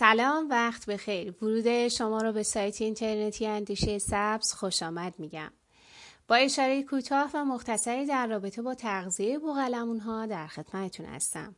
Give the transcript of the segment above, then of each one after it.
سلام، وقت بخیر. ورود شما رو به سایت اینترنتی اندیشه سبز خوش آمد میگم. با اشاره کوتاه و مختصری در رابطه با تغذیه بوقلمون‌ها در خدمتتون هستم.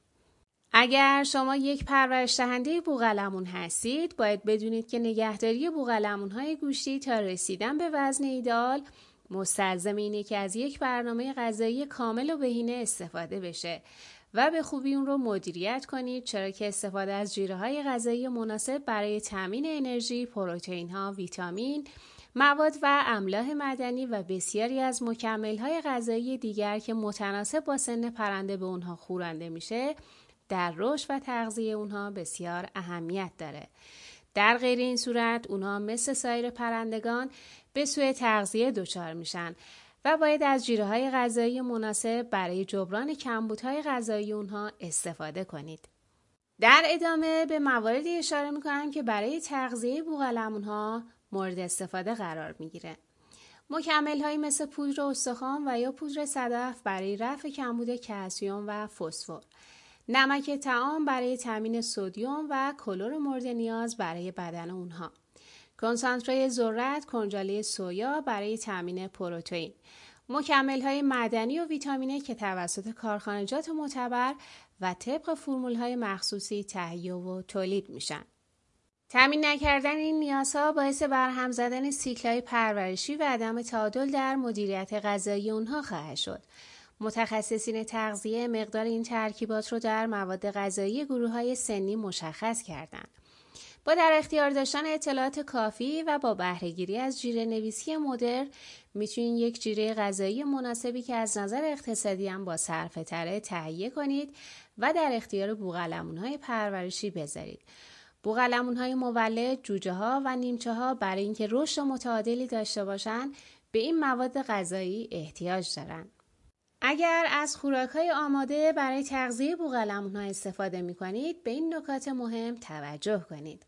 اگر شما یک پرورش دهنده بوقلمون هستید، باید بدونید که نگهداری بوقلمون‌های گوشتی تا رسیدن به وزن ایدئال مستلزم اینه که از یک برنامه غذایی کامل و بهینه استفاده بشه و به خوبی اون رو مدیریت کنید، چرا که استفاده از جیره‌های غذایی مناسب برای تامین انرژی، پروتئین‌ها، ویتامین، مواد و املاح معدنی و بسیاری از مکمل‌های غذایی دیگر که متناسب با سن پرنده به اونها خورنده میشه، در رشد و تغذیه اونها بسیار اهمیت داره. در غیر این صورت اونها مثل سایر پرندگان به سوء تغذیه دچار میشن و باید از جیره‌های غذایی مناسب برای جبران کمبودهای غذایی اونها استفاده کنید. در ادامه به مواردی اشاره میکنم که برای تغذیه بوقلمون‌ها مورد استفاده قرار میگیره. مکمل‌هایی مثل پودر استخوان و یا پودر صدف برای رفع کمبود کلسیم و فسفر. نمک طعام برای تامین سدیم و کلور مورد نیاز برای بدن اونها. کنسانتره ذرت کنجاله سویا برای تامین پروتئین. مکمل‌های معدنی و ویتامینی که توسط کارخانجات معتبر و طبق فرمول‌های مخصوصی تهیه و تولید میشن. تامین نکردن این نیازها باعث برهم زدن سیکل‌های پرورشی و عدم تعادل در مدیریت غذایی اونها خواهد شد. متخصصین تغذیه مقدار این ترکیبات رو در مواد غذایی گروه‌های سنی مشخص کردند. با در اختیار داشتن اطلاعات کافی و با بهره‌گیری از جیره نویسی مدرن میتونید یک جیره غذایی مناسبی که از نظر اقتصادی هم با صرفه تره تهیه کنید و در اختیار بوقلمون‌های پرورشی بذارید. بوقلمون‌های مولد، جوجه‌ها و نیمچه‌ها برای اینکه رشد متعادلی داشته باشند به این مواد غذایی احتیاج دارند. اگر از خوراک‌های آماده برای تغذیه بوقلمون‌ها استفاده می‌کنید، به این نکات مهم توجه کنید.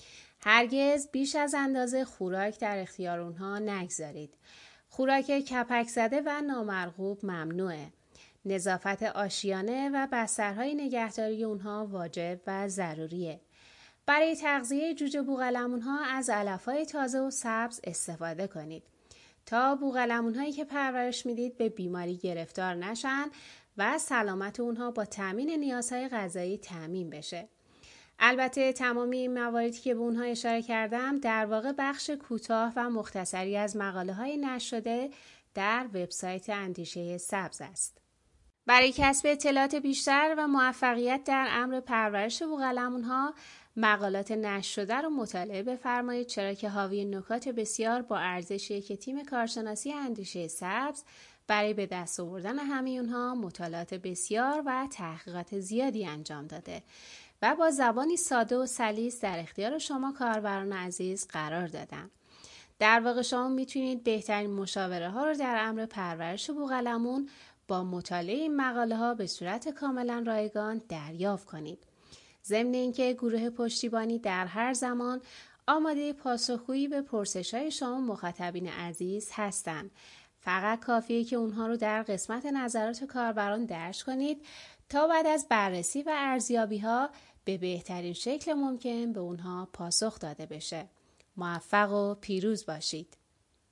هرگز بیش از اندازه خوراک در اختیار اونها نگذارید. خوراک کپک زده و نامرغوب ممنوعه. نظافت آشیانه و بسترهای نگهداری اونها واجب و ضروریه. برای تغذیه جوجه بوقلمون‌ها از علف‌های تازه و سبز استفاده کنید تا بوقلمون‌هایی که پرورش میدید به بیماری گرفتار نشن و سلامت اونها با تامین نیازهای غذایی تامین بشه. البته تمامی این مواردی که به اونها اشاره کردم در واقع بخش کوتاه و مختصری از مقاله‌های نشر شده در وبسایت اندیشه سبز است. برای کسب اطلاعات بیشتر و موفقیت در امر پرورش بوقلمون‌ها مقالات نشر شده رو مطالعه بفرمایید، چرا که حاوی نکات بسیار با ارزشیه که تیم کارشناسی اندیشه سبز برای به دست آوردن همه اونها مطالعات بسیار و تحقیقات زیادی انجام داده و با زبانی ساده و سلیس در اختیار شما کاربران عزیز قرار دادن. در واقع شما میتونید بهترین مشاوره ها رو در امر پرورش بوقلمون با مطالعه این مقاله ها به صورت کاملا رایگان دریافت کنید. ضمن اینکه گروه پشتیبانی در هر زمان آماده پاسخگویی به پرسش‌های شما مخاطبین عزیز هستند. فقط کافیه که اونها رو در قسمت نظرات کاربران درج کنید تا بعد از بررسی و ارزیابی‌ها به بهترین شکل ممکن به اونها پاسخ داده بشه. موفق و پیروز باشید.